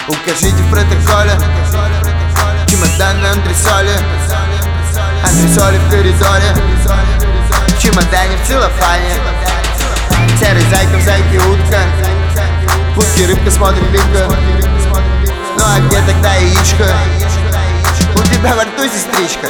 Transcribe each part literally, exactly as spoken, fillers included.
Укажите в протоколе чемодан на антресоли, антресоли в коридоре, в чемодане в целлофане. Серый зайка в зайке утка, в утке рыбка смотрит пика. Ну а где тогда яичко? У тебя во рту сестричка.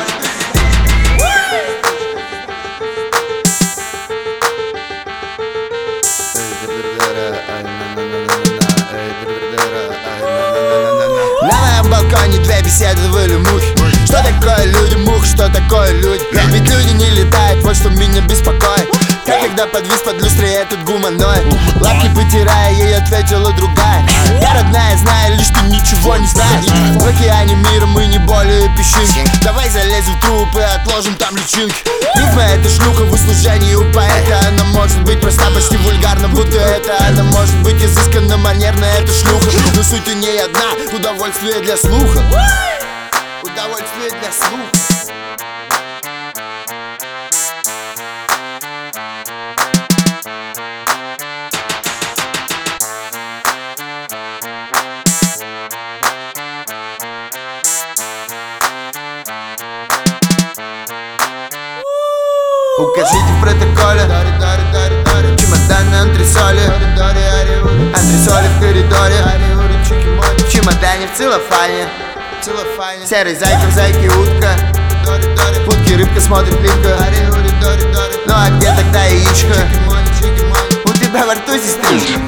На моем балконе две беседовали мухи. Что такое люди, мух, что такое люди? Ведь люди не летают, вот что меня беспокоит. Как когда подвис под люстрой этот гуманоид, лапки потирая, ей ответила другая: я родная, знаю лишь, ты ничего не знаешь. В океане мира мы не более песчинки. Давай залезем в труп и отложим там личинки. Рифма — это шлюха в услужении у поэта. Она может быть проста, почти вульгарна, будто это. Она может быть изысканно манерная, это шлюха. Но суть у ней одна — удовольствие для слуха. Удовольствие для слуха. Укажите в протоколе чемодан на антресоли, антресоли в коридоре, в чемодане в целлофане. Серый зайка в зайке утка, в утке рыбка смотрит пика. Ну а где тогда яичко? У тебя во рту сестричка.